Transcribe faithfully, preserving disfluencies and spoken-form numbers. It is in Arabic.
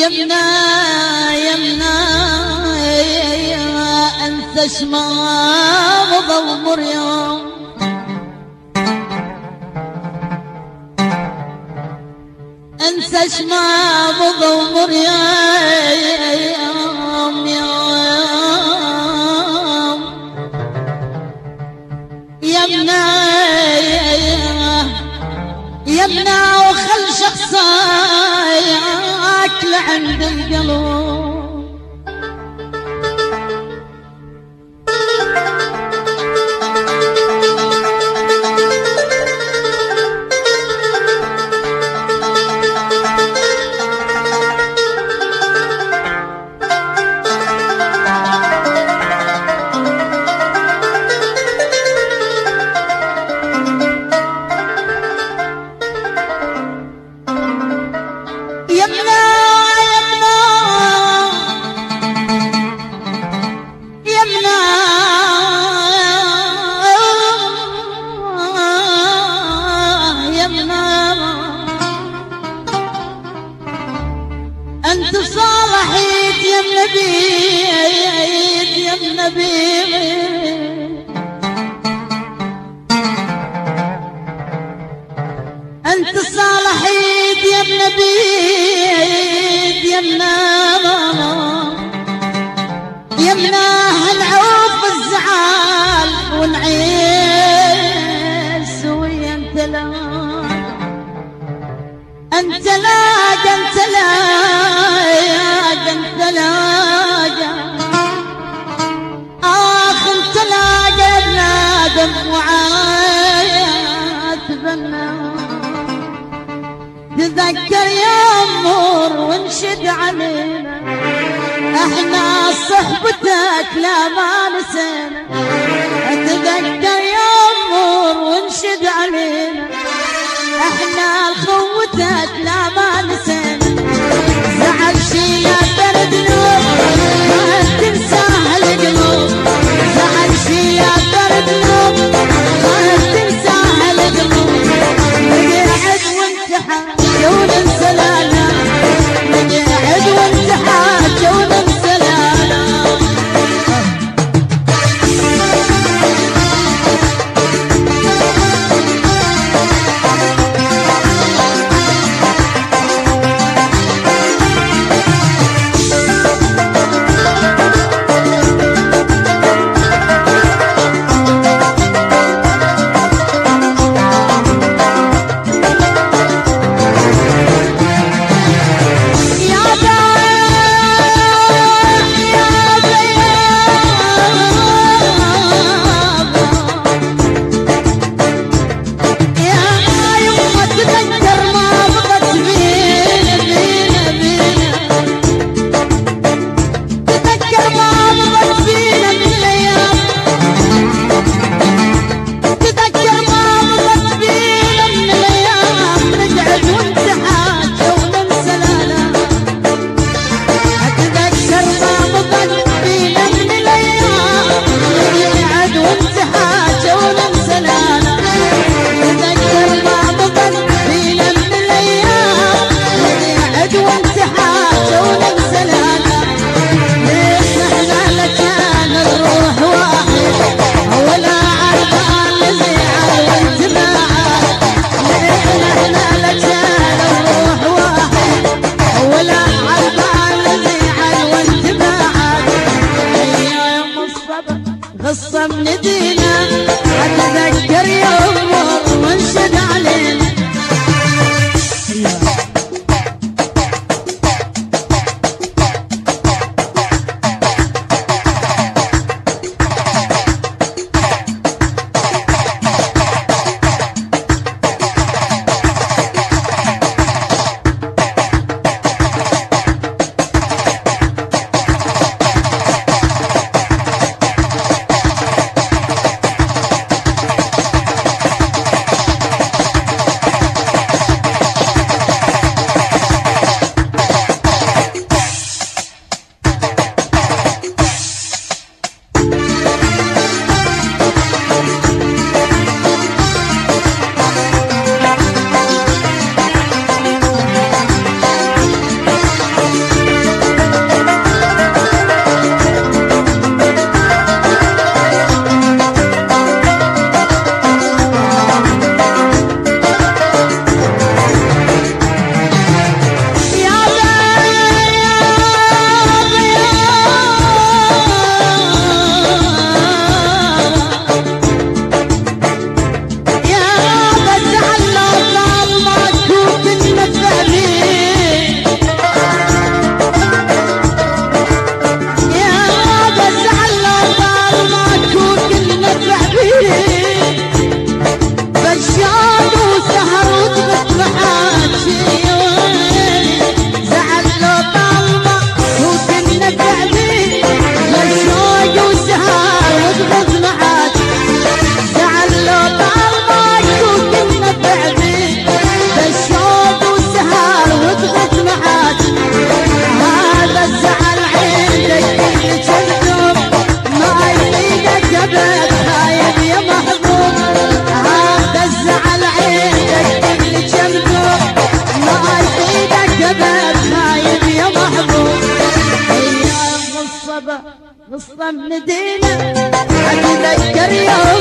يمنا يمنا انسى شماغ ضو مريم انسى شماغ ضو مريم يمنا يمنا وخل شخصاك لعند القلب انت صالحيت يا النبي يا النبي انت صالحيت يا النبي يا النبي يمنا هنعوف الزعال ونعيش سويا انت لا انت لاقى انت لاقى انت لاقى اخ انت لاقى بنادم وعاتبنا تذكر يا امور وانشد علينا احنا صحبتك لا ما نسينا تذكر يا امور وانشد علينا احنا خوتك لا ما نسينا زعل شي يا دردنا ما تنساه القلوب زعل شي يا دردنا ما تنساه القلوب نقعد ونتحاكى وننسى لالا نقعد ونتحاكى وننسى لالا ندينا اتذكر يوم